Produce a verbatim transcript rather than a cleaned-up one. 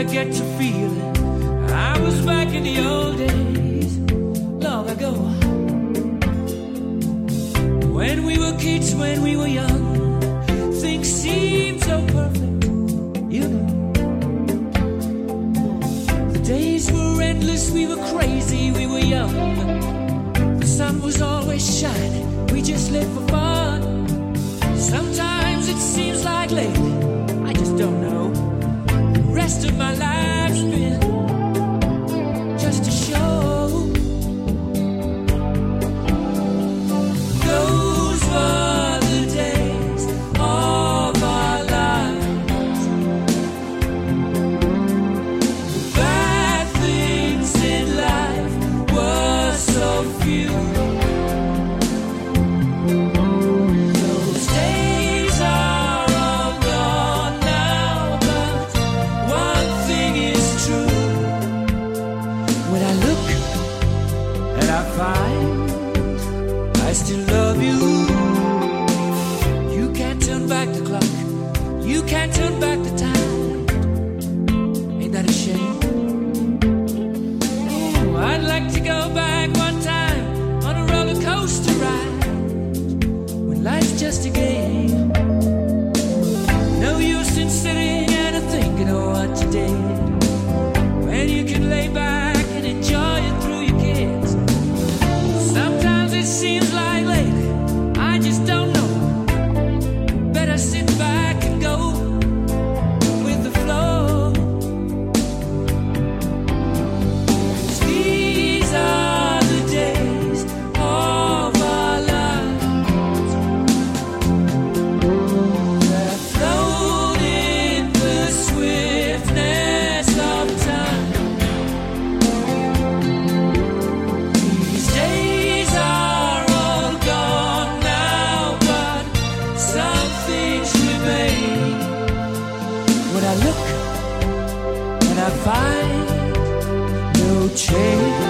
get to feeling I was back in the old days, long ago. When we were kids, when we were young, things seemed so perfect, you know. The days were endless, we were crazy, we were young. The sun was always shining, we just lived for fun. Sometimes it seems like lately, I just don't know. The rest of my life's been just a show. Those were the days of our lives. The bad things in life were so few. Those days are all gone now, but one thing is true. When I look and I find I still love you, you can't turn back the clock, you can't turn back the time. Ain't that a shame? Oh, I'd like to go back one time on a roller coaster ride, when life's just a game. No use in sitting and thinking of what you did, when you can lay back and enjoy it through your kids. Sometimes it seems like lately, I just don't know. Better sit back and go with the flow. 'Cause these are the days of our lives that float in the swiftness of time. These days are all gone now, but some things remain. When I look and I find no change.